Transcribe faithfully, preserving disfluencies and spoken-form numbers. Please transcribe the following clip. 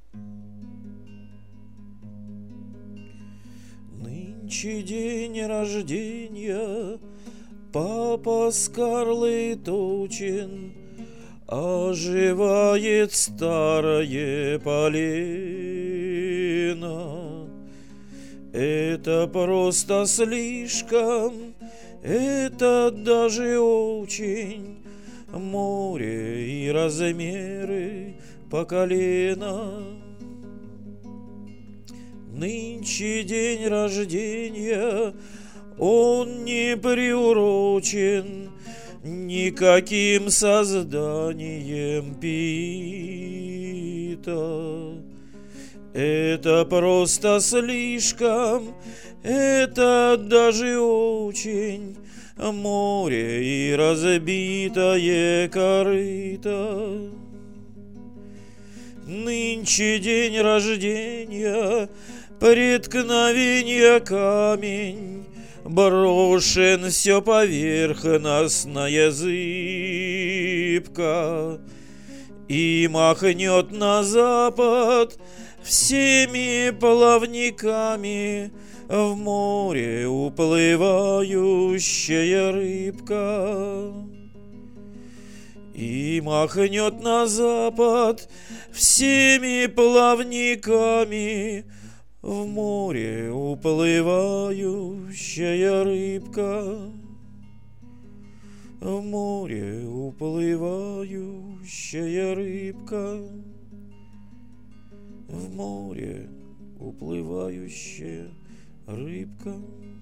Нынче день рождения папа Скарлей Тучин, оживает старое полено. Это просто слишком, это даже очень, море и размеры по колено. Нынче день рождения, он не приурочен никаким созданием Пита. Это просто слишком, это даже очень, море и разбитое корыто. Нынче день рождения, преткновение камень, брошен все поверхностная зыбка, и махнет на запад всеми плавниками в море уплывающая рыбка. И махнет на запад всеми плавниками в море уплывающая рыбка. В море уплывающая рыбка. В море уплывающая рыбка.